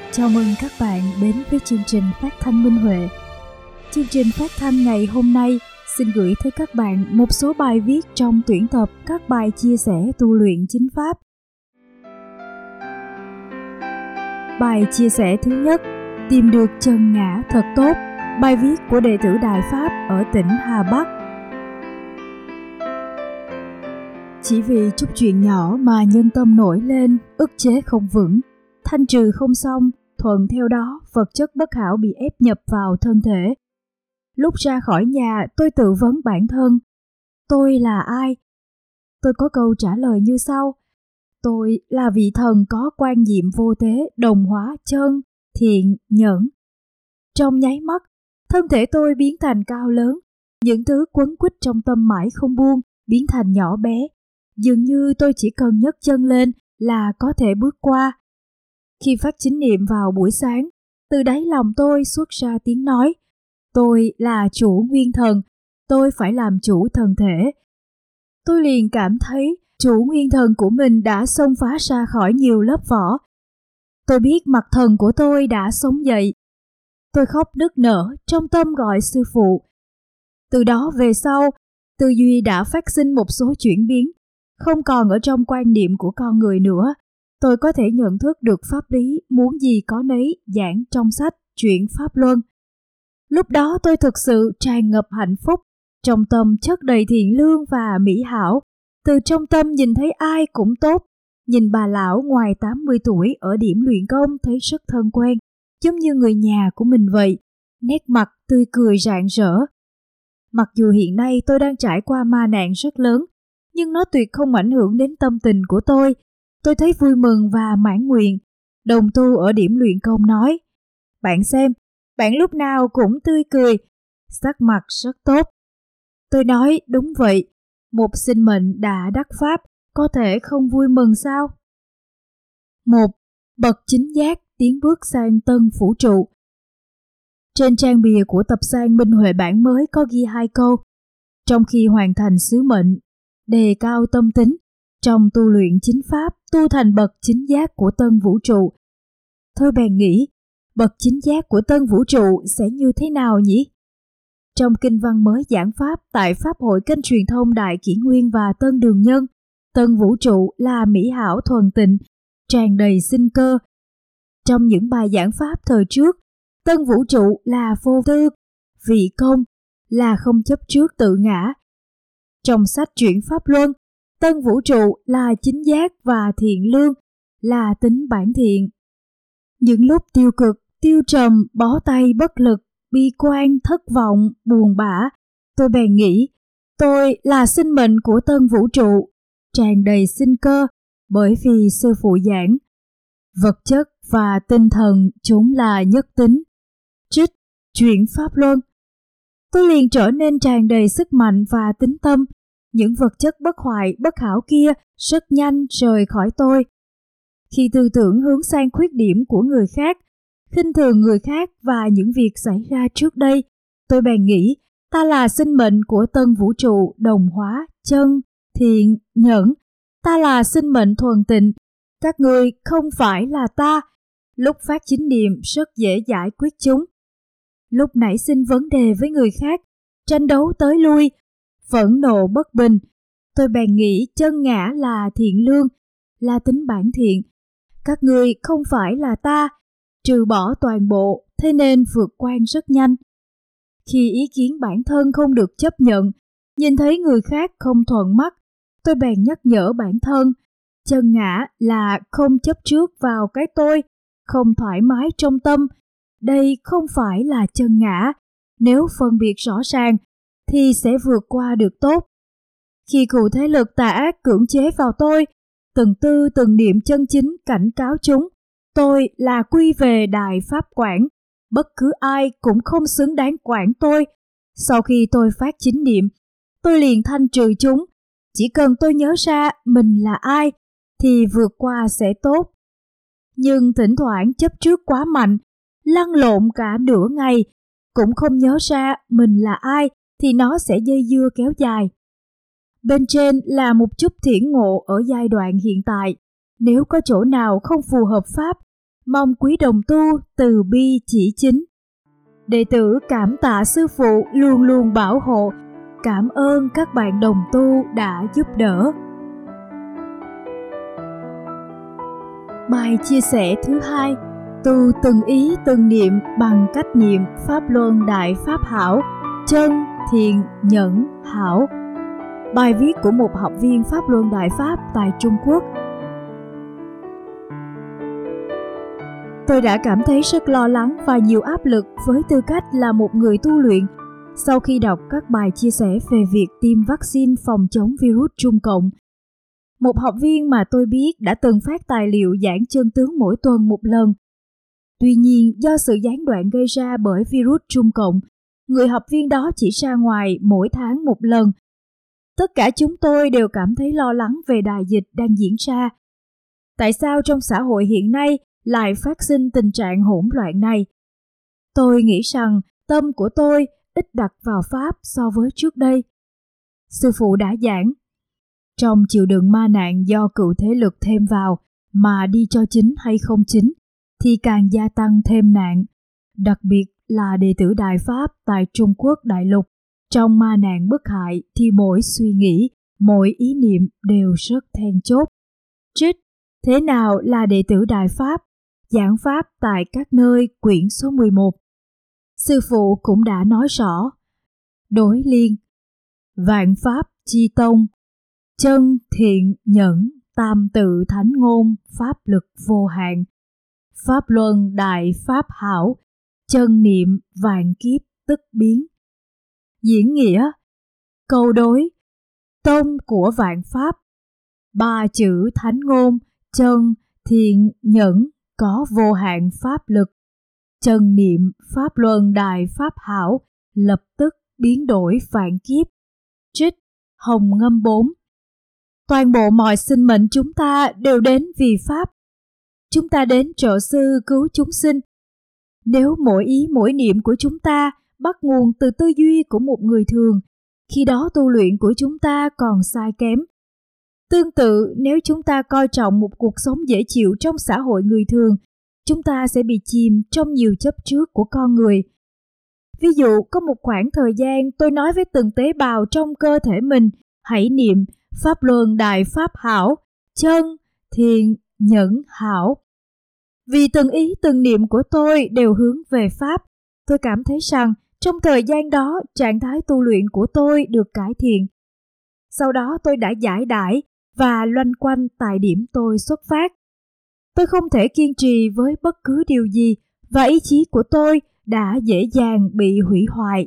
Chào mừng các bạn đến với chương trình phát thanh Minh Huệ. Chương trình phát thanh ngày hôm nay xin gửi tới các bạn một số bài viết trong tuyển tập các bài chia sẻ tu luyện chính pháp. Bài chia sẻ thứ nhất, tìm được chân ngã thật tốt. Bài viết của đệ tử Đại Pháp ở tỉnh Hà Bắc. Chỉ vì chút chuyện nhỏ mà nhân tâm nổi lên, ức chế không vững, thanh trừ không xong, thuận theo đó vật chất bất hảo bị ép nhập vào thân thể. Lúc ra khỏi nhà, tôi tự vấn bản thân, tôi là ai? Tôi có câu trả lời như sau: tôi là vị thần có quan diệm vô tế, đồng hóa chân, thiện, nhẫn. Trong nháy mắt, thân thể tôi biến thành cao lớn, những thứ quấn quýt trong tâm mãi không buông biến thành nhỏ bé, dường như tôi chỉ cần nhấc chân lên là có thể bước qua. Khi phát chánh niệm vào buổi sáng, từ đáy lòng tôi xuất ra tiếng nói, tôi là chủ nguyên thần, tôi phải làm chủ thân thể. Tôi liền cảm thấy chủ nguyên thần của mình đã xông phá ra khỏi nhiều lớp vỏ. Tôi biết mặt thần của tôi đã sống dậy. Tôi khóc nức nở, trong tâm gọi sư phụ. Từ đó về sau, tư duy đã phát sinh một số chuyển biến, không còn ở trong quan niệm của con người nữa. Tôi có thể nhận thức được pháp lý muốn gì có nấy giảng trong sách Chuyển Pháp Luân. Lúc đó tôi thực sự tràn ngập hạnh phúc, trong tâm chất đầy thiện lương và mỹ hảo. Từ trong tâm nhìn thấy ai cũng tốt. Nhìn bà lão ngoài 80 tuổi ở điểm luyện công thấy rất thân quen, giống như người nhà của mình vậy, nét mặt tươi cười rạng rỡ. Mặc dù hiện nay tôi đang trải qua ma nạn rất lớn, nhưng nó tuyệt không ảnh hưởng đến tâm tình của tôi. Tôi thấy vui mừng và mãn nguyện. Đồng tu ở điểm luyện công nói, bạn xem, bạn lúc nào cũng tươi cười, sắc mặt rất tốt. Tôi nói, đúng vậy, một sinh mệnh đã đắc pháp, có thể không vui mừng sao? 1. Bậc chính giác tiến bước sang tân vũ trụ. Trên trang bìa của tập san Minh Huệ bản mới có ghi 2 câu. Trong khi hoàn thành sứ mệnh, đề cao tâm tính, trong tu luyện chính pháp, tu thành bậc chính giác của tân vũ trụ. Thôi bèn nghĩ, bậc chính giác của tân vũ trụ sẽ như thế nào nhỉ? Trong kinh văn mới giảng pháp tại Pháp hội kênh truyền thông Đại Kỷ Nguyên và Tân Đường Nhân, tân vũ trụ là mỹ hảo thuần tịnh, tràn đầy sinh cơ. Trong những bài giảng pháp thời trước, tân vũ trụ là vô tư, vị công, là không chấp trước tự ngã. Trong sách Chuyển Pháp Luân, tân vũ trụ là chính giác và thiện lương, là tính bản thiện. Những lúc tiêu cực, tiêu trầm, bó tay bất lực, bi quan, thất vọng, buồn bã, tôi bèn nghĩ, tôi là sinh mệnh của tân vũ trụ, tràn đầy sinh cơ, bởi vì sư phụ giảng, vật chất và tinh thần chúng là nhất tính. Trích Chuyển Pháp Luân. Tôi liền trở nên tràn đầy sức mạnh và tính tâm. Những vật chất bất hoại, bất hảo kia rất nhanh rời khỏi tôi. Khi tư tưởng hướng sang khuyết điểm của người khác, khinh thường người khác và những việc xảy ra trước đây, tôi bèn nghĩ, ta là sinh mệnh của tân vũ trụ đồng hóa, chân, thiện, nhẫn. Ta là sinh mệnh thuần tịnh. Các ngươi không phải là ta. Lúc phát chánh niệm rất dễ giải quyết chúng. Lúc nảy sinh vấn đề với người khác, tranh đấu tới lui, phẫn nộ bất bình, tôi bèn nghĩ chân ngã là thiện lương, là tính bản thiện. Các ngươi không phải là ta, trừ bỏ toàn bộ, thế nên vượt qua rất nhanh. Khi ý kiến bản thân không được chấp nhận, nhìn thấy người khác không thuận mắt, tôi bèn nhắc nhở bản thân, chân ngã là không chấp trước vào cái tôi, không thoải mái trong tâm. Đây không phải là chân ngã, nếu phân biệt rõ ràng thì sẽ vượt qua được tốt. Khi cụ thế lực tà ác cưỡng chế vào tôi, từng tư từng niệm chân chính cảnh cáo chúng, tôi là quy về Đại Pháp quản, bất cứ ai cũng không xứng đáng quản tôi. Sau khi tôi phát chánh niệm, tôi liền thanh trừ chúng. Chỉ cần tôi nhớ ra mình là ai thì vượt qua sẽ tốt. Nhưng thỉnh thoảng chấp trước quá mạnh, lăn lộn cả nửa ngày, cũng không nhớ ra mình là ai thì nó sẽ dây dưa kéo dài. Bên trên là một chút thiển ngộ ở giai đoạn hiện tại. Nếu có chỗ nào không phù hợp pháp, mong quý đồng tu từ bi chỉ chính. Đệ tử cảm tạ sư phụ luôn luôn bảo hộ, cảm ơn các bạn đồng tu đã giúp đỡ. Bài chia sẻ thứ 2: tu từng ý từng niệm bằng cách niệm Pháp Luân Đại Pháp Hảo, chân, thiện, nhẫn, hảo. Bài viết của một học viên Pháp Luân Đại Pháp tại Trung Quốc. Tôi đã cảm thấy rất lo lắng và nhiều áp lực với tư cách là một người tu luyện sau khi đọc các bài chia sẻ về việc tiêm vaccine phòng chống virus Trung Cộng. Một học viên mà tôi biết đã từng phát tài liệu giảng chân tướng mỗi tuần một lần. Tuy nhiên, do sự gián đoạn gây ra bởi virus Trung Cộng, người học viên đó chỉ ra ngoài mỗi tháng một lần. Tất cả chúng tôi đều cảm thấy lo lắng về đại dịch đang diễn ra. Tại sao trong xã hội hiện nay lại phát sinh tình trạng hỗn loạn này? Tôi nghĩ rằng tâm của tôi ít đặt vào Pháp so với trước đây. Sư phụ đã giảng, trong chịu đựng ma nạn do cựu thế lực thêm vào mà đi cho chính hay không chính, thì càng gia tăng thêm nạn, đặc biệt là đệ tử Đại Pháp tại Trung Quốc đại lục. Trong ma nạn bức hại thì mỗi suy nghĩ, mỗi ý niệm đều rất then chốt. Trích: Thế nào là đệ tử Đại Pháp? Giảng Pháp tại các nơi, quyển số 11. Sư phụ cũng đã nói rõ: đối liên, vạn Pháp chi tông, chân, thiện, nhẫn, tam tự thánh ngôn, pháp lực vô hạn, Pháp Luân Đại Pháp Hảo, chân niệm vạn kiếp tức biến. Diễn nghĩa: câu đối, tông của vạn Pháp, ba chữ thánh ngôn, chân, thiện, nhẫn có vô hạn pháp lực, chân niệm Pháp Luân Đại Pháp Hảo lập tức biến đổi vạn kiếp. Trích: Hồng Ngâm 4. Toàn bộ mọi sinh mệnh chúng ta đều đến vì Pháp. Chúng ta đến trợ sư cứu chúng sinh. Nếu mỗi ý mỗi niệm của chúng ta bắt nguồn từ tư duy của một người thường, khi đó tu luyện của chúng ta còn sai kém. Tương tự, nếu chúng ta coi trọng một cuộc sống dễ chịu trong xã hội người thường, chúng ta sẽ bị chìm trong nhiều chấp trước của con người. Ví dụ, có một khoảng thời gian tôi nói với từng tế bào trong cơ thể mình, hãy niệm Pháp Luân Đại Pháp Hảo, chân, thiện, nhẫn, hảo. Vì từng ý từng niệm của tôi đều hướng về Pháp, tôi cảm thấy rằng trong thời gian đó trạng thái tu luyện của tôi được cải thiện. Sau đó tôi đã giải đãi và loanh quanh tại điểm tôi xuất phát. Tôi không thể kiên trì với bất cứ điều gì và ý chí của tôi đã dễ dàng bị hủy hoại.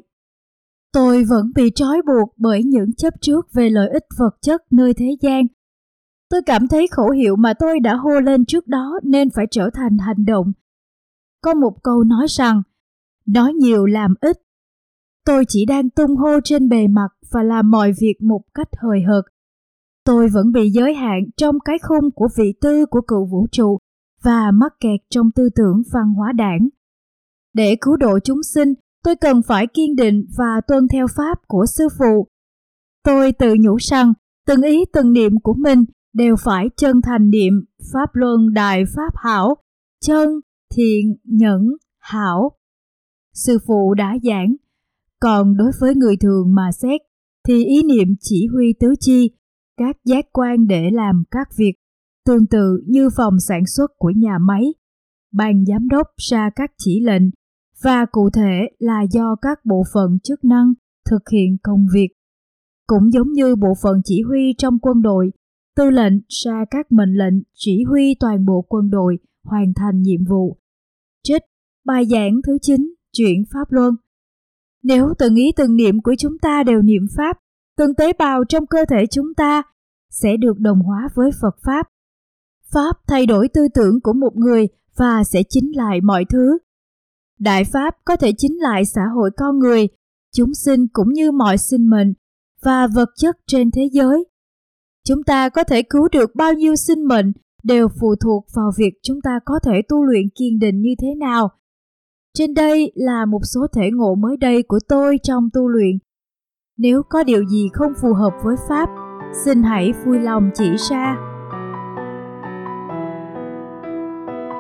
Tôi vẫn bị trói buộc bởi những chấp trước về lợi ích vật chất nơi thế gian. Tôi cảm thấy khẩu hiệu mà tôi đã hô lên trước đó nên phải trở thành hành động. Có một câu nói rằng, nói nhiều làm ít. Tôi chỉ đang tung hô trên bề mặt và làm mọi việc một cách hời hợt. Tôi vẫn bị giới hạn trong cái khung của vị tư của cựu vũ trụ và mắc kẹt trong tư tưởng văn hóa đảng. Để cứu độ chúng sinh, tôi cần phải kiên định và tuân theo pháp của sư phụ. Tôi tự nhủ rằng từng ý từng niệm của mình đều phải chân thành niệm Pháp Luân Đại Pháp Hảo, chân, thiện, nhẫn, hảo. Sư phụ đã giảng, còn đối với người thường mà xét thì ý niệm chỉ huy tứ chi, các giác quan để làm các việc, tương tự như phòng sản xuất của nhà máy. Ban giám đốc ra các chỉ lệnh và cụ thể là do các bộ phận chức năng thực hiện công việc. Cũng giống như bộ phận chỉ huy trong quân đội, tư lệnh ra các mệnh lệnh chỉ huy toàn bộ quân đội hoàn thành nhiệm vụ. Trích bài giảng thứ 9, Chuyển Pháp Luân. Nếu từng ý từng niệm của chúng ta đều niệm Pháp, từng tế bào trong cơ thể chúng ta sẽ được đồng hóa với Phật Pháp. Pháp thay đổi tư tưởng của một người và sẽ chính lại mọi thứ. Đại Pháp có thể chính lại xã hội con người, chúng sinh cũng như mọi sinh mệnh và vật chất trên thế giới. Chúng ta có thể cứu được bao nhiêu sinh mệnh đều phụ thuộc vào việc chúng ta có thể tu luyện kiên định như thế nào. Trên đây là một số thể ngộ mới đây của tôi trong tu luyện. Nếu có điều gì không phù hợp với Pháp, xin hãy vui lòng chỉ ra.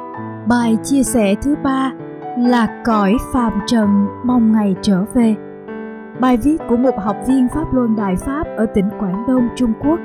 Bài chia sẻ thứ 3: Lạc cõi phàm trần mong ngày trở về. Bài viết của một học viên Pháp Luân Đại Pháp ở tỉnh Quảng Đông, Trung Quốc.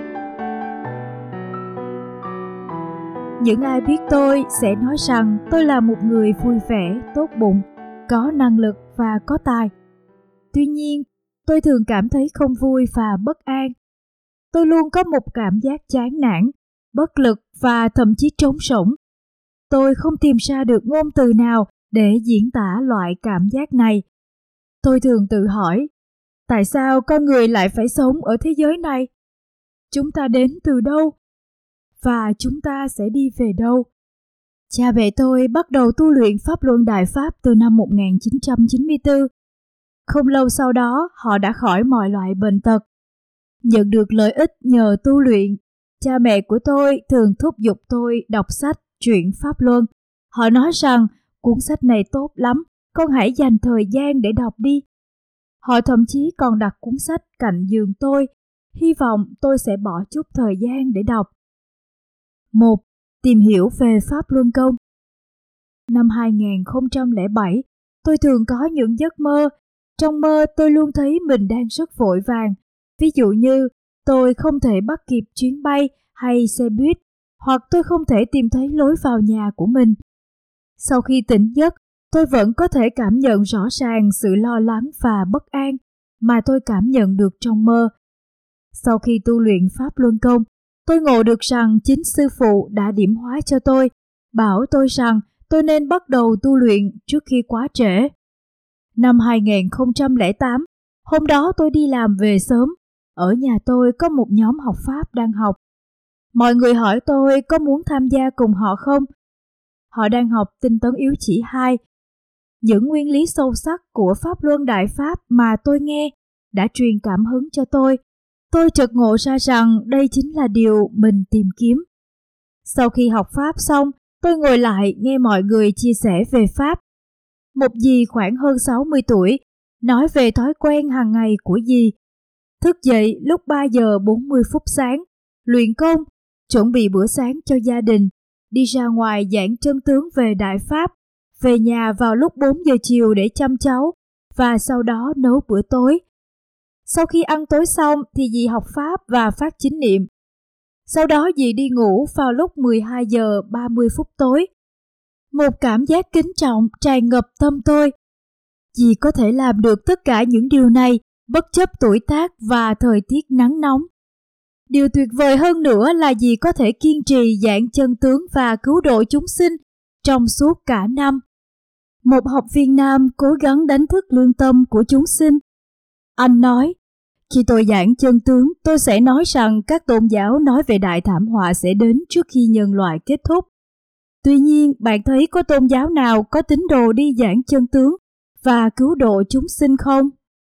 Những ai biết tôi sẽ nói rằng tôi là một người vui vẻ, tốt bụng, có năng lực và có tài. Tuy nhiên, tôi thường cảm thấy không vui và bất an. Tôi luôn có một cảm giác chán nản, bất lực và thậm chí trống rỗng. Tôi không tìm ra được ngôn từ nào để diễn tả loại cảm giác này. Tôi thường tự hỏi, tại sao con người lại phải sống ở thế giới này? Chúng ta đến từ đâu? Và chúng ta sẽ đi về đâu? Cha mẹ tôi bắt đầu tu luyện Pháp Luân Đại Pháp từ năm 1994. Không lâu sau đó, họ đã khỏi mọi loại bệnh tật. Nhận được lợi ích nhờ tu luyện, cha mẹ của tôi thường thúc giục tôi đọc sách Truyện Pháp Luân. Họ nói rằng cuốn sách này tốt lắm, con hãy dành thời gian để đọc đi. Họ thậm chí còn đặt cuốn sách cạnh giường tôi, hy vọng tôi sẽ bỏ chút thời gian để đọc. 1. Tìm hiểu về Pháp Luân Công. Năm 2007, tôi thường có những giấc mơ. Trong mơ tôi luôn thấy mình đang rất vội vàng. Ví dụ như tôi không thể bắt kịp chuyến bay hay xe buýt, hoặc tôi không thể tìm thấy lối vào nhà của mình. Sau khi tỉnh giấc, tôi vẫn có thể cảm nhận rõ ràng sự lo lắng và bất an mà tôi cảm nhận được trong mơ. Sau khi tu luyện Pháp Luân Công, tôi ngộ được rằng chính sư phụ đã điểm hóa cho tôi, bảo tôi rằng tôi nên bắt đầu tu luyện trước khi quá trễ. Năm 2008, hôm đó tôi đi làm về sớm. Ở nhà tôi có một nhóm học Pháp đang học. Mọi người hỏi tôi có muốn tham gia cùng họ không? Họ đang học tinh tấn yếu chỉ 2. Những nguyên lý sâu sắc của Pháp Luân Đại Pháp mà tôi nghe đã truyền cảm hứng cho tôi. Tôi chợt ngộ ra rằng đây chính là điều mình tìm kiếm. Sau khi học Pháp xong, tôi ngồi lại nghe mọi người chia sẻ về Pháp. Một dì khoảng hơn 60 tuổi nói về thói quen hàng ngày của dì. Thức dậy lúc 3 giờ 40 phút sáng, luyện công, chuẩn bị bữa sáng cho gia đình, đi ra ngoài giảng chân tướng về Đại Pháp, về nhà vào lúc 4 giờ chiều để chăm cháu, và sau đó nấu bữa tối. Sau khi ăn tối xong thì dì học Pháp và phát chính niệm. Sau đó dì đi ngủ vào lúc 12 giờ 30 phút tối. Một cảm giác kính trọng tràn ngập tâm tôi. Dì có thể làm được tất cả những điều này bất chấp tuổi tác và thời tiết nắng nóng. Điều tuyệt vời hơn nữa là dì có thể kiên trì giảng chân tướng và cứu độ chúng sinh trong suốt cả năm. Một học viên nam cố gắng đánh thức lương tâm của chúng sinh. Anh nói, khi tôi giảng chân tướng, tôi sẽ nói rằng các tôn giáo nói về đại thảm họa sẽ đến trước khi nhân loại kết thúc. Tuy nhiên, bạn thấy có tôn giáo nào có tín đồ đi giảng chân tướng và cứu độ chúng sinh không?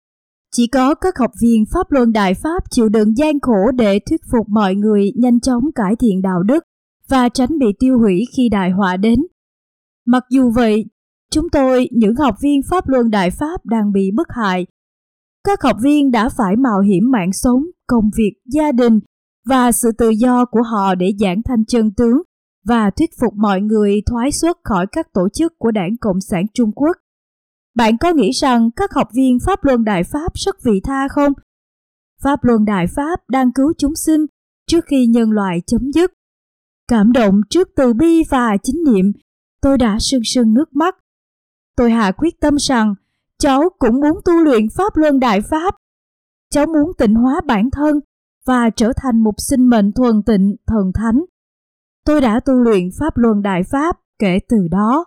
Chỉ có các học viên Pháp Luân Đại Pháp chịu đựng gian khổ để thuyết phục mọi người nhanh chóng cải thiện đạo đức và tránh bị tiêu hủy khi đại họa đến. Mặc dù vậy, chúng tôi, những học viên Pháp Luân Đại Pháp đang bị bức hại. Các học viên đã phải mạo hiểm mạng sống, công việc, gia đình và sự tự do của họ để giảng thanh chân tướng và thuyết phục mọi người thoái xuất khỏi các tổ chức của Đảng Cộng sản Trung Quốc. Bạn có nghĩ rằng các học viên Pháp Luân Đại Pháp rất vị tha không? Pháp Luân Đại Pháp đang cứu chúng sinh trước khi nhân loại chấm dứt. Cảm động trước từ bi và chính niệm, tôi đã sưng sưng nước mắt. Tôi hạ quyết tâm rằng cháu cũng muốn tu luyện Pháp Luân Đại Pháp. Cháu muốn tịnh hóa bản thân và trở thành một sinh mệnh thuần tịnh, thần thánh. Tôi đã tu luyện Pháp Luân Đại Pháp kể từ đó.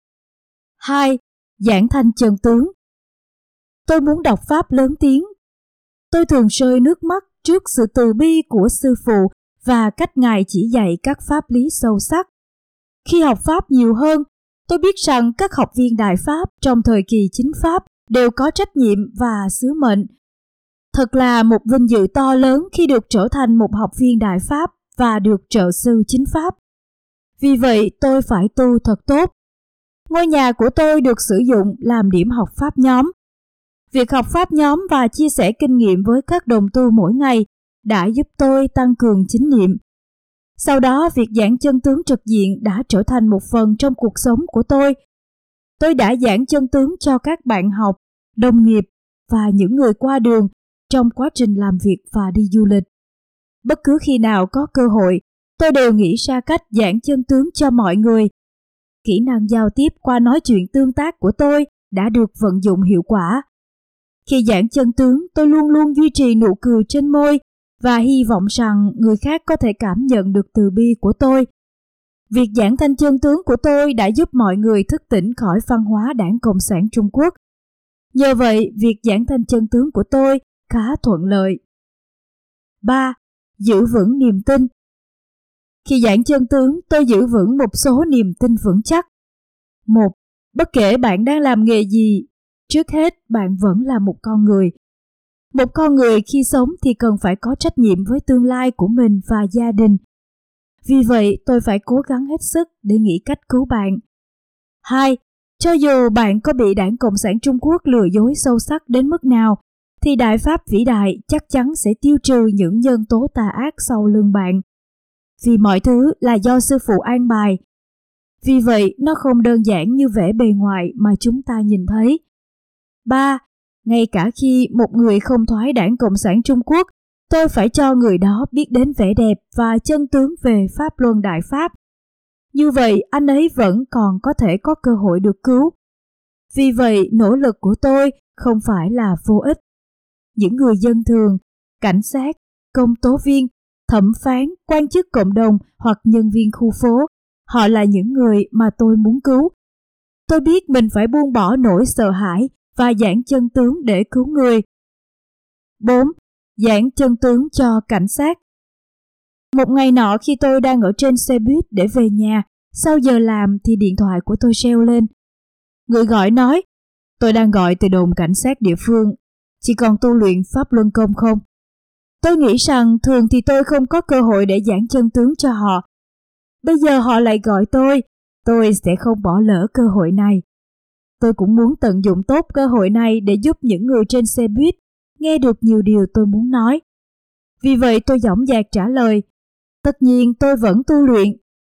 2. Giảng thanh chân tướng. Tôi muốn đọc Pháp lớn tiếng. Tôi thường rơi nước mắt trước sự từ bi của sư phụ và cách Ngài chỉ dạy các pháp lý sâu sắc. Khi học Pháp nhiều hơn, tôi biết rằng các học viên Đại Pháp trong thời kỳ chính Pháp đều có trách nhiệm và sứ mệnh. Thật là một vinh dự to lớn khi được trở thành một học viên Đại Pháp và được trợ sư chính Pháp. Vì vậy tôi phải tu thật tốt. Ngôi nhà của tôi được sử dụng làm điểm học Pháp nhóm. Việc học Pháp nhóm và chia sẻ kinh nghiệm với các đồng tu mỗi ngày đã giúp tôi tăng cường chánh niệm. Sau đó, việc giảng chân tướng trực diện đã trở thành một phần trong cuộc sống của tôi. Tôi đã giảng chân tướng cho các bạn học, đồng nghiệp và những người qua đường trong quá trình làm việc và đi du lịch. Bất cứ khi nào có cơ hội, tôi đều nghĩ ra cách giảng chân tướng cho mọi người. Kỹ năng giao tiếp qua nói chuyện tương tác của tôi đã được vận dụng hiệu quả. Khi giảng chân tướng, tôi luôn luôn duy trì nụ cười trên môi và hy vọng rằng người khác có thể cảm nhận được từ bi của tôi. Việc giảng thanh chân tướng của tôi đã giúp mọi người thức tỉnh khỏi văn hóa Đảng Cộng sản Trung Quốc. Nhờ vậy, việc giảng thanh chân tướng của tôi khá thuận lợi. 3. Giữ vững niềm tin. Khi giảng chân tướng, tôi giữ vững một số niềm tin vững chắc. 1. Bất kể bạn đang làm nghề gì, trước hết bạn vẫn là một con người. Một con người khi sống thì cần phải có trách nhiệm với tương lai của mình và gia đình. Vì vậy, tôi phải cố gắng hết sức để nghĩ cách cứu bạn. 2. Cho dù bạn có bị Đảng Cộng sản Trung Quốc lừa dối sâu sắc đến mức nào, thì Đại Pháp vĩ đại chắc chắn sẽ tiêu trừ những nhân tố tà ác sau lưng bạn. Vì mọi thứ là do Sư Phụ an bài. Vì vậy, nó không đơn giản như vẻ bề ngoài mà chúng ta nhìn thấy. 3. Ngay cả khi một người không thoái Đảng Cộng sản Trung Quốc, tôi phải cho người đó biết đến vẻ đẹp và chân tướng về Pháp Luân Đại Pháp. Như vậy, anh ấy vẫn còn có thể có cơ hội được cứu. Vì vậy, nỗ lực của tôi không phải là vô ích. Những người dân thường, cảnh sát, công tố viên, thẩm phán, quan chức cộng đồng hoặc nhân viên khu phố, họ là những người mà tôi muốn cứu. Tôi biết mình phải buông bỏ nỗi sợ hãi và giảng chân tướng để cứu người. 4. Giảng chân tướng cho cảnh sát. Một ngày nọ khi tôi đang ở trên xe buýt để về nhà, sau giờ làm thì điện thoại của tôi reo lên. Người gọi nói, tôi đang gọi từ đồn cảnh sát địa phương, chỉ còn tu luyện Pháp Luân Công không? Tôi nghĩ rằng thường thì tôi không có cơ hội để giảng chân tướng cho họ. Bây giờ họ lại gọi tôi sẽ không bỏ lỡ cơ hội này. Tôi cũng muốn tận dụng tốt cơ hội này để giúp những người trên xe buýt nghe được nhiều điều tôi muốn nói. Vì vậy tôi dõng dạc trả lời, tất nhiên tôi vẫn tu luyện.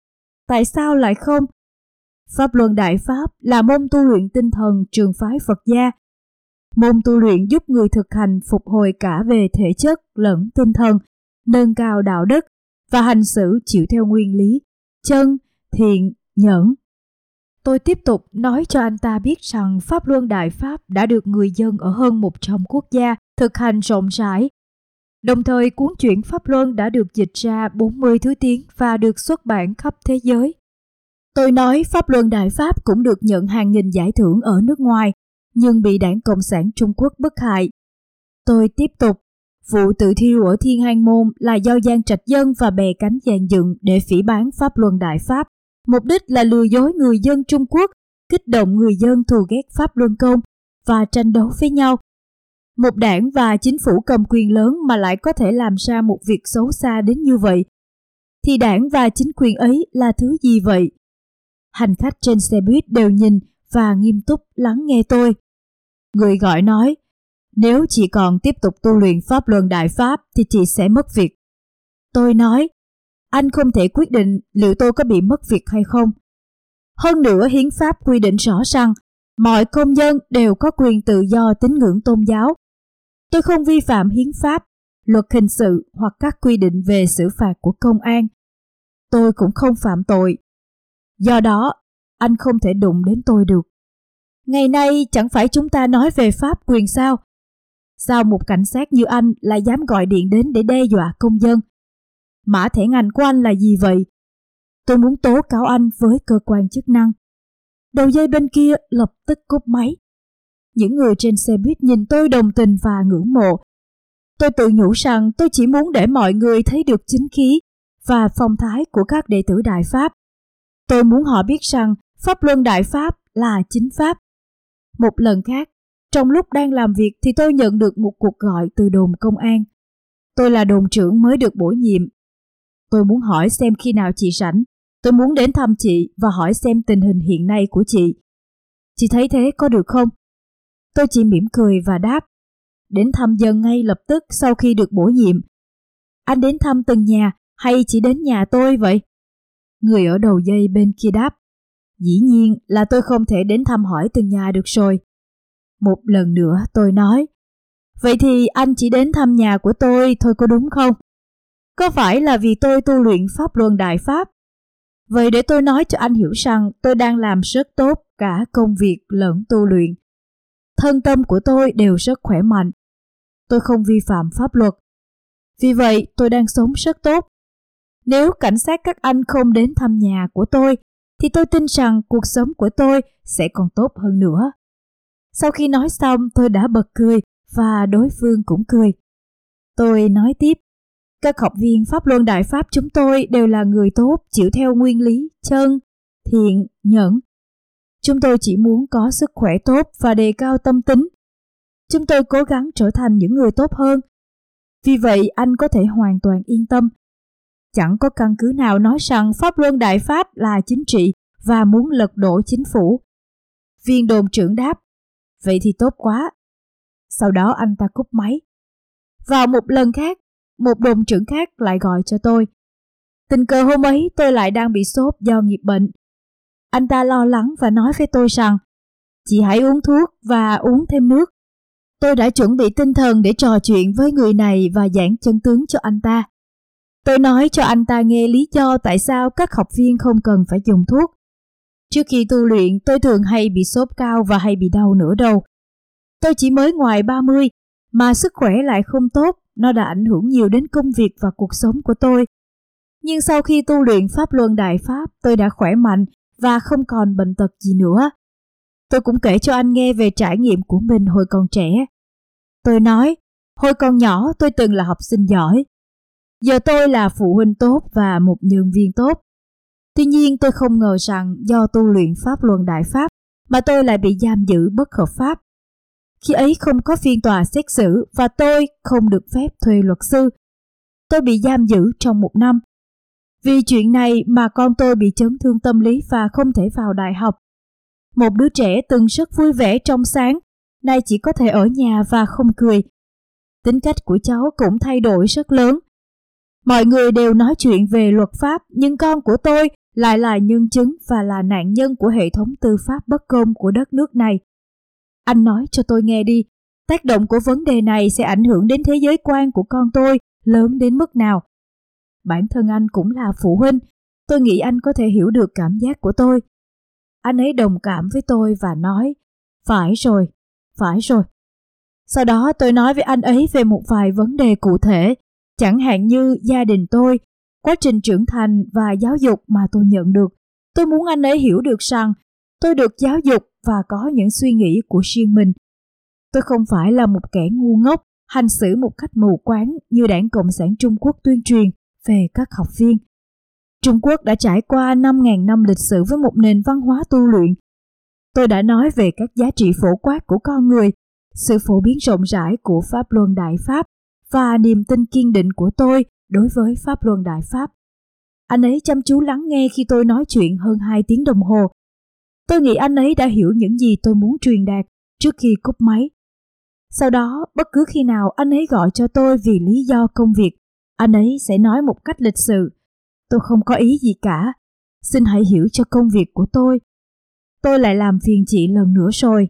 Tại sao lại không? Pháp Luân Đại Pháp là môn tu luyện tinh thần trường phái Phật gia. Môn tu luyện giúp người thực hành phục hồi cả về thể chất lẫn tinh thần, nâng cao đạo đức và hành xử chịu theo nguyên lý chân, thiện, nhẫn. Tôi tiếp tục nói cho anh ta biết rằng Pháp Luân Đại Pháp đã được người dân ở hơn 100 quốc gia thực hành rộng rãi. Đồng thời, cuốn truyện Pháp Luân đã được dịch ra 40 thứ tiếng và được xuất bản khắp thế giới. Tôi nói Pháp Luân Đại Pháp cũng được nhận hàng nghìn giải thưởng ở nước ngoài, nhưng bị Đảng Cộng sản Trung Quốc bức hại. Tôi tiếp tục, vụ tự thiêu ở Thiên An Môn là do Giang Trạch Dân và bè cánh dàn dựng để phỉ báng Pháp Luân Đại Pháp. Mục đích là lừa dối người dân Trung Quốc, kích động người dân thù ghét Pháp Luân Công và tranh đấu với nhau. Một đảng và chính phủ cầm quyền lớn mà lại có thể làm ra một việc xấu xa đến như vậy. Thì đảng và chính quyền ấy là thứ gì vậy? Hành khách trên xe buýt đều nhìn và nghiêm túc lắng nghe tôi. Người gọi nói, nếu chị còn tiếp tục tu luyện Pháp Luân Đại Pháp thì chị sẽ mất việc. Tôi nói, anh không thể quyết định liệu tôi có bị mất việc hay không. Hơn nữa, hiến pháp quy định rõ rằng mọi công dân đều có quyền tự do tín ngưỡng tôn giáo. Tôi không vi phạm hiến pháp, luật hình sự hoặc các quy định về xử phạt của công an. Tôi cũng không phạm tội. Do đó, anh không thể đụng đến tôi được. Ngày nay chẳng phải chúng ta nói về pháp quyền sao? Sao một cảnh sát như anh lại dám gọi điện đến để đe dọa công dân? Mã thẻ ngành của anh là gì vậy? Tôi muốn tố cáo anh với cơ quan chức năng. Đầu dây bên kia lập tức cúp máy. Những người trên xe buýt nhìn tôi đồng tình và ngưỡng mộ. Tôi tự nhủ rằng tôi chỉ muốn để mọi người thấy được chính khí và phong thái của các đệ tử Đại Pháp. Tôi muốn họ biết rằng Pháp Luân Đại Pháp là chính Pháp. Một lần khác, trong lúc đang làm việc thì tôi nhận được một cuộc gọi từ đồn công an. Tôi là đồn trưởng mới được bổ nhiệm. Tôi muốn hỏi xem khi nào chị rảnh. Tôi muốn đến thăm chị và hỏi xem tình hình hiện nay của chị. Chị thấy thế có được không? Tôi chỉ mỉm cười và đáp. Đến thăm dân ngay lập tức sau khi được bổ nhiệm. Anh đến thăm từng nhà hay chỉ đến nhà tôi vậy? Người ở đầu dây bên kia đáp, dĩ nhiên là tôi không thể đến thăm hỏi từng nhà được rồi. Một lần nữa tôi nói, vậy thì anh chỉ đến thăm nhà của tôi thôi có đúng không? Có phải là vì tôi tu luyện Pháp Luân Đại Pháp? Vậy để tôi nói cho anh hiểu rằng tôi đang làm rất tốt cả công việc lẫn tu luyện. Thân tâm của tôi đều rất khỏe mạnh. Tôi không vi phạm pháp luật. Vì vậy tôi đang sống rất tốt. Nếu cảnh sát các anh không đến thăm nhà của tôi, thì tôi tin rằng cuộc sống của tôi sẽ còn tốt hơn nữa. Sau khi nói xong tôi đã bật cười và đối phương cũng cười. Tôi nói tiếp, các học viên Pháp Luân Đại Pháp chúng tôi đều là người tốt, chịu theo nguyên lý chân, thiện, nhẫn. Chúng tôi chỉ muốn có sức khỏe tốt và đề cao tâm tính. Chúng tôi cố gắng trở thành những người tốt hơn. Vì vậy anh có thể hoàn toàn yên tâm. Chẳng có căn cứ nào nói rằng Pháp Luân Đại Pháp là chính trị và muốn lật đổ chính phủ. Viên đồn trưởng đáp, vậy thì tốt quá. Sau đó anh ta cúp máy. Vào một lần khác, một đồn trưởng khác lại gọi cho tôi. Tình cờ hôm ấy tôi lại đang bị sốt do nghiệp bệnh. Anh ta lo lắng và nói với tôi rằng, chị hãy uống thuốc và uống thêm nước. Tôi đã chuẩn bị tinh thần để trò chuyện với người này và giảng chân tướng cho anh ta. Tôi nói cho anh ta nghe lý do tại sao các học viên không cần phải dùng thuốc. Trước khi tu luyện tôi thường hay bị sốt cao và hay bị đau nửa đầu. Tôi chỉ mới ngoài 30 mà sức khỏe lại không tốt, nó đã ảnh hưởng nhiều đến công việc và cuộc sống của tôi. Nhưng sau khi tu luyện Pháp Luân Đại Pháp, tôi đã khỏe mạnh và không còn bệnh tật gì nữa. Tôi cũng kể cho anh nghe về trải nghiệm của mình hồi còn trẻ. Tôi nói, hồi còn nhỏ tôi từng là học sinh giỏi. Giờ tôi là phụ huynh tốt và một nhân viên tốt. Tuy nhiên tôi không ngờ rằng do tu luyện Pháp Luân Đại Pháp mà tôi lại bị giam giữ bất hợp pháp. Khi ấy không có phiên tòa xét xử và tôi không được phép thuê luật sư. Tôi bị giam giữ trong 1 năm. Vì chuyện này mà con tôi bị chấn thương tâm lý và không thể vào đại học. Một đứa trẻ từng rất vui vẻ trong sáng, nay chỉ có thể ở nhà và không cười. Tính cách của cháu cũng thay đổi rất lớn. Mọi người đều nói chuyện về luật pháp, nhưng con của tôi lại là nhân chứng và là nạn nhân của hệ thống tư pháp bất công của đất nước này. Anh nói cho tôi nghe đi, tác động của vấn đề này sẽ ảnh hưởng đến thế giới quan của con tôi lớn đến mức nào? Bản thân anh cũng là phụ huynh, tôi nghĩ anh có thể hiểu được cảm giác của tôi. Anh ấy đồng cảm với tôi và nói, phải rồi. Sau đó tôi nói với anh ấy về một vài vấn đề cụ thể, chẳng hạn như gia đình tôi, quá trình trưởng thành và giáo dục mà tôi nhận được. Tôi muốn anh ấy hiểu được rằng tôi được giáo dục và có những suy nghĩ của riêng mình. Tôi không phải là một kẻ ngu ngốc, hành xử một cách mù quáng như Đảng Cộng sản Trung Quốc tuyên truyền về các học viên. Trung Quốc đã trải qua 5.000 năm lịch sử với một nền văn hóa tu luyện. Tôi đã nói về các giá trị phổ quát của con người, sự phổ biến rộng rãi của Pháp Luân Đại Pháp và niềm tin kiên định của tôi đối với Pháp Luân Đại Pháp. Anh ấy chăm chú lắng nghe khi tôi nói chuyện hơn 2 tiếng đồng hồ. Tôi nghĩ anh ấy đã hiểu những gì tôi muốn truyền đạt trước khi cúp máy. Sau đó, bất cứ khi nào anh ấy gọi cho tôi vì lý do công việc, anh ấy sẽ nói một cách lịch sự, tôi không có ý gì cả, xin hãy hiểu cho công việc của tôi. Tôi lại làm phiền chị lần nữa rồi.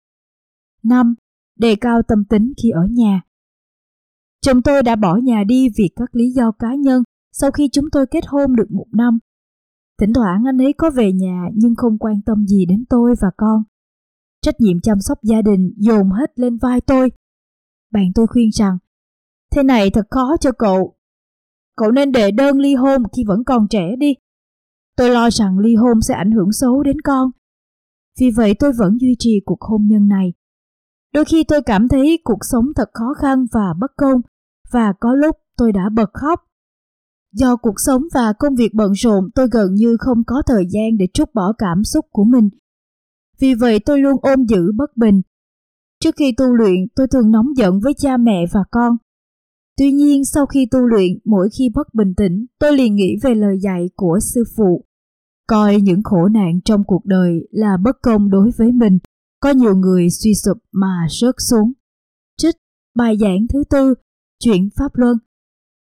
5. Đề cao tâm tính khi ở nhà. Chồng tôi đã bỏ nhà đi vì các lý do cá nhân sau khi chúng tôi kết hôn được 1 năm. Thỉnh thoảng anh ấy có về nhà nhưng không quan tâm gì đến tôi và con. Trách nhiệm chăm sóc gia đình dồn hết lên vai tôi. Bạn tôi khuyên rằng, thế này thật khó cho cậu. Cậu nên đệ đơn ly hôn khi vẫn còn trẻ đi. Tôi lo rằng ly hôn sẽ ảnh hưởng xấu đến con. Vì vậy tôi vẫn duy trì cuộc hôn nhân này. Đôi khi tôi cảm thấy cuộc sống thật khó khăn và bất công, và có lúc tôi đã bật khóc. Do cuộc sống và công việc bận rộn, tôi gần như không có thời gian để trút bỏ cảm xúc của mình. Vì vậy tôi luôn ôm giữ bất bình. Trước khi tu luyện, tôi thường nóng giận với cha mẹ và con. Tuy nhiên, sau khi tu luyện, mỗi khi bất bình tĩnh, tôi liền nghĩ về lời dạy của sư phụ. Coi những khổ nạn trong cuộc đời là bất công đối với mình. Có nhiều người suy sụp mà rớt xuống. Trích bài giảng thứ 4, Chuyện Pháp Luân.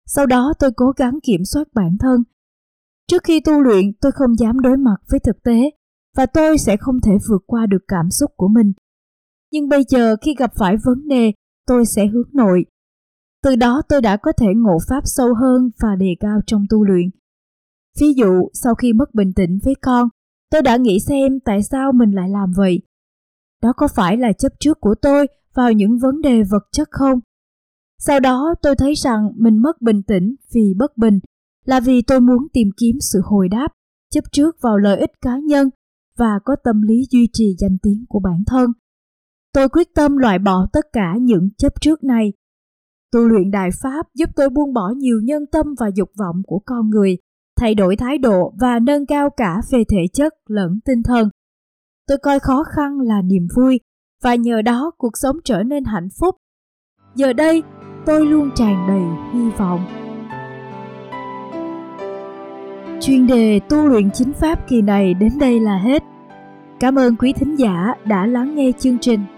Sau đó tôi cố gắng kiểm soát bản thân. Trước khi tu luyện, tôi không dám đối mặt với thực tế và tôi sẽ không thể vượt qua được cảm xúc của mình. Nhưng bây giờ khi gặp phải vấn đề, tôi sẽ hướng nội. Từ đó tôi đã có thể ngộ pháp sâu hơn và đề cao trong tu luyện. Ví dụ, sau khi mất bình tĩnh với con, tôi đã nghĩ xem tại sao mình lại làm vậy. Đó có phải là chấp trước của tôi vào những vấn đề vật chất không? Sau đó tôi thấy rằng mình mất bình tĩnh vì bất bình là vì tôi muốn tìm kiếm sự hồi đáp, chấp trước vào lợi ích cá nhân và có tâm lý duy trì danh tiếng của bản thân. Tôi quyết tâm loại bỏ tất cả những chấp trước này. Tu luyện Đại Pháp giúp tôi buông bỏ nhiều nhân tâm và dục vọng của con người, thay đổi thái độ và nâng cao cả về thể chất lẫn tinh thần. Tôi coi khó khăn là niềm vui và nhờ đó cuộc sống trở nên hạnh phúc. Giờ đây, tôi luôn tràn đầy hy vọng. Chuyên đề tu luyện chính pháp kỳ này đến đây là hết. Cảm ơn quý thính giả đã lắng nghe chương trình.